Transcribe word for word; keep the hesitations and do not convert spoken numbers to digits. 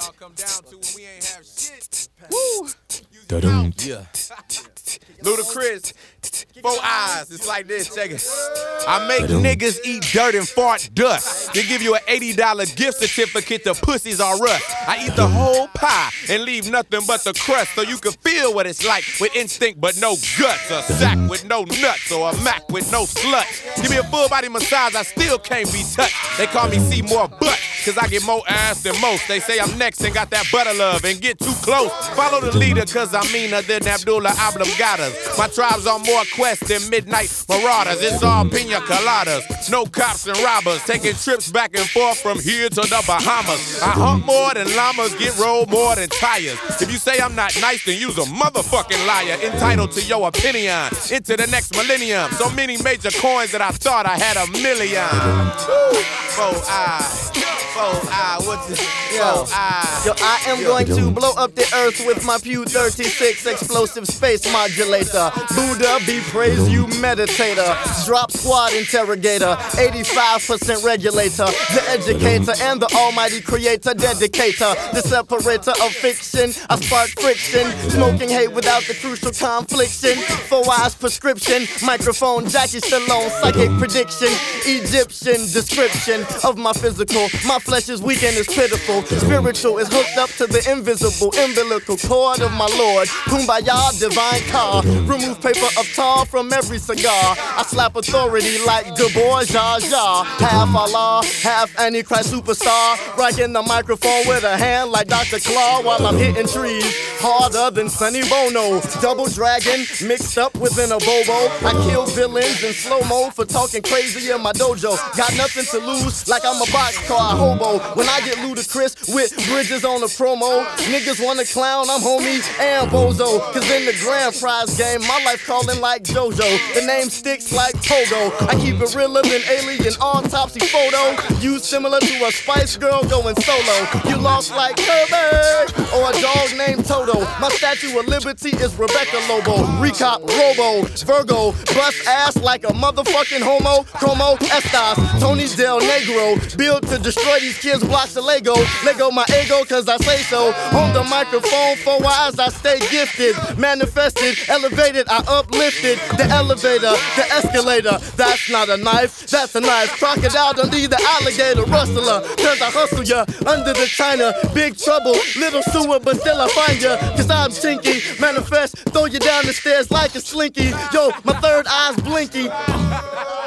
all come down to when we ain't have shit. Woo. Da-dum. Yeah. Ludacris, four eyes, it's like this, check it. I make niggas eat dirt and fart dust. They give you an eighty dollar gift certificate to Pussies R Us. I eat the whole pie and leave nothing but the crust so you can feel what it's like with instinct but no guts. A sack with no nuts or a Mac with no sluts. Give me a full body massage, I still can't be touched. They call me Seymour Butt, cause I get more ass than most. They say I'm next and got that butter love and get too close. Follow the leader cause I'm meaner than Abdullah Oblongatas. My tribe's on more quests than midnight marauders. It's all pina coladas, no cops and robbers. Taking trips back and forth from here to the Bahamas. I hump more than llamas, get rolled more than tires. If you say I'm not nice, then you's a motherfucking liar. Entitled to your opinion, into the next millennium. So many major coins that I thought I had a million. Woo. Four eyes, four eyes, what's this? Four eyes. Yo, I am going to blow up the earth with my Pew thirty-six explosive space modulator. Buddha be praised, you meditator. Drop squad interrogator, eighty-five percent regulator. The educator and the almighty creator, dedicator. The separator of fiction, I spark friction. Smoking hate without the crucial confliction. Four eyes prescription, microphone, Jackie Stallone, psychic prediction. Egyptian description of my physical. My flesh is weak and is pitiful. Spiritual is hooked up to the invisible umbilical cord of my Lord. Kumbaya, divine car. Remove paper of tar from every cigar. I slap authority like Du Bois, Jar Jar. Half Allah, half Antichrist superstar. Rocking the microphone with a hand like Doctor Claw while I'm hitting trees. Harder than Sonny Bono. Double dragon mixed up within a bobo. I kill villains in slow-mo for talking crazy in my dojo. Got nothing to lose like I'm a boxcar hobo. When I get ludicrous with bridges on the promo, niggas wanna clown, I'm homie and bozo. Cause in the grand prize game, my life calling like JoJo. The name sticks like Pogo. I keep it realer than alien autopsy photo. You similar to a Spice Girl going solo. You lost like Kirby or a dog named Toto. My Statue of Liberty is Rebecca Lobo. Recop, Robo, Virgo, bust ass like a motherfucking homo. Como Estas, Tony Del Negro. Built to destroy these kids' blocks of Lego. Lego my ego cause I say so. On the microphone, four eyes, I stay gifted. Manifested, elevated, I uplifted. The elevator, the escalator. That's not a knife, that's a knife. Crocodile don't need the alligator rustler. Cause I hustle ya under the china. Big trouble, little sewer, but still I find ya. Cause I'm chinky, manifest, throw you down the stairs like a slinky. Yo, my third eye's blinky.